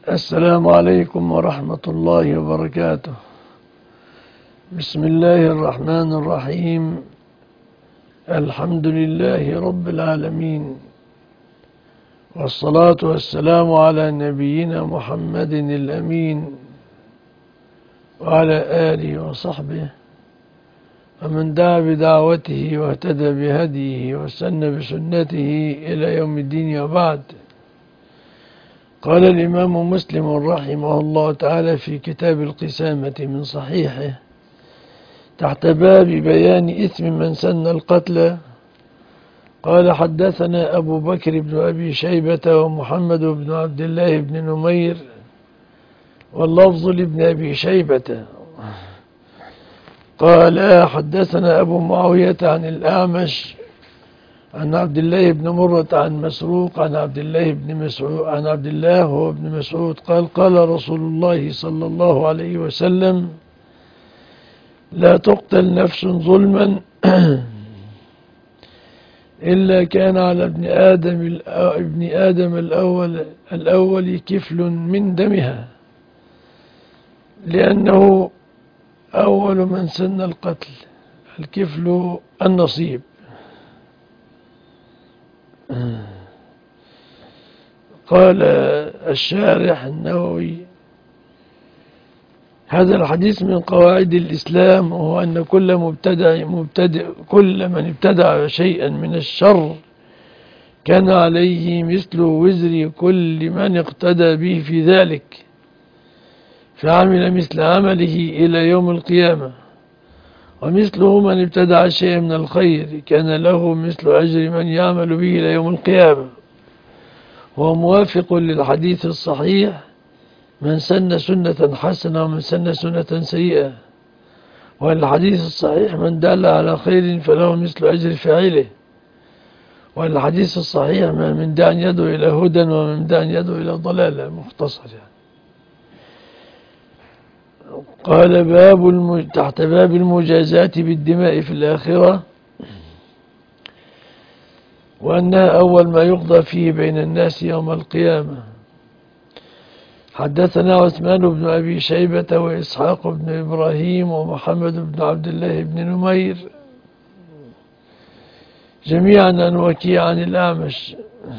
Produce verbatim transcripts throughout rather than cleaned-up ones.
السلام عليكم ورحمة الله وبركاته. بسم الله الرحمن الرحيم. الحمد لله رب العالمين، والصلاة والسلام على نبينا محمد الأمين وعلى آله وصحبه ومن دعا بدعوته واهتدى بهديه واستنى بسنته إلى يوم الدين، وبعد. قال الإمام مسلم رحمه الله تعالى في كتاب القسامة من صحيحه تحت باب بيان إثم من سن القتل، قال: حدثنا أبو بكر بن أبي شيبة ومحمد بن عبد الله بن نمير، واللفظ لابن أبي شيبة، قال: حدثنا أبو معاوية عن الأعمش عن عبد الله بن مرة عن مسروق عن عبد الله بن مسعود عن عبد الله هو ابن مسعود قال: قال رسول الله صلى الله عليه وسلم: لا تقتل نفس ظلما إلا كان على ابن آدم ابن آدم الأول الأول كفل من دمها، لأنه أول من سن القتل. الكفل النصيب. قال الشارح النووي: هذا الحديث من قواعد الإسلام، وهو أن كل مبتدع مبتدع كل من ابتدع شيئا من الشر كان عليه مثل وزر كل من اقتدى به في ذلك، فعمل مثل عمله إلى يوم القيامة. ومثله من ابتدع شيئا من الخير كان له مثل أجر من يعمل به إلى يوم القيامة. هو موافق للحديث الصحيح: من سن سنة حسنة ومن سن سنة سيئة. والحديث الصحيح: من دل على خير فله مثل أجر فاعله. والحديث الصحيح: ما من داع يدعو إلى هدى ومن داع يدعو إلى ضلالة. مختصر يعني. قال: باب المج... تحت باب المجازات بالدماء في الآخرة، وأنها أول ما يقضى فيه بين الناس يوم القيامة. حدثنا عثمان بن أبي شيبة وإسحاق بن إبراهيم ومحمد بن عبد الله بن نمير جميعا عن وكيع عن الأعمش.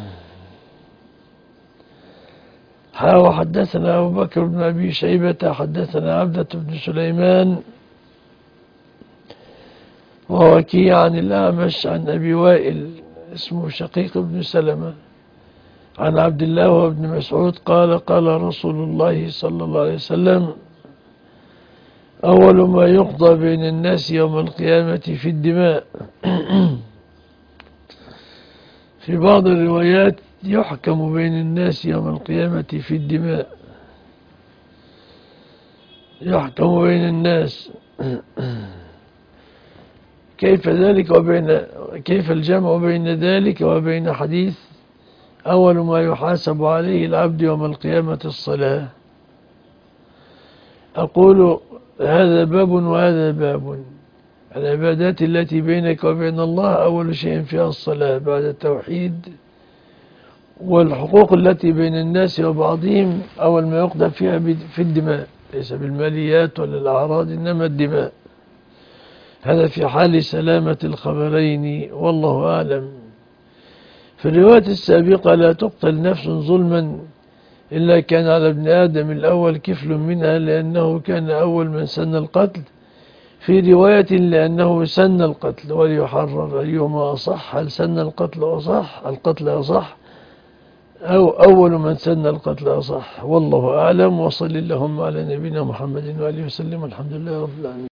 وحدثنا أبو بكر بن أبي شيبة حدثنا عبدة بن سليمان ووكيع عن الأعمش عن أبي وائل اسمه شقيق بن سلمة عن عبد الله وابن مسعود قال: قال رسول الله صلى الله عليه وسلم: أول ما يقضى بين الناس يوم القيامة في الدماء. في بعض الروايات: يحكم بين الناس يوم القيامة في الدماء. يحكم بين الناس. كيف ذلك وبين كيف الجمع بين ذلك وبين حديث: أول ما يحاسب عليه العبد يوم القيامة الصلاة؟ أقول: هذا باب وهذا باب. العبادات التي بينك وبين الله أول شيء فيها الصلاة بعد التوحيد، والحقوق التي بين الناس وبعضهم أول ما يقضى فيها في الدماء، ليس بالماليات ولا الأعراض، إنما الدماء. هذا في حال سلامة الخبرين، والله أعلم. في الرواية السابقة: لا تقتل نفس ظلما إلا كان على ابن آدم الأول كفل منها، لأنه كان أول من سن القتل. في رواية: لأنه سن القتل. وليحرر أيهما أصح، هل سن القتل أصح القتل أصح أو أول من سن القتل أصح؟ والله أعلم. وصل اللهم على نبينا محمد وآله وسلم. الحمد لله رب العالمين.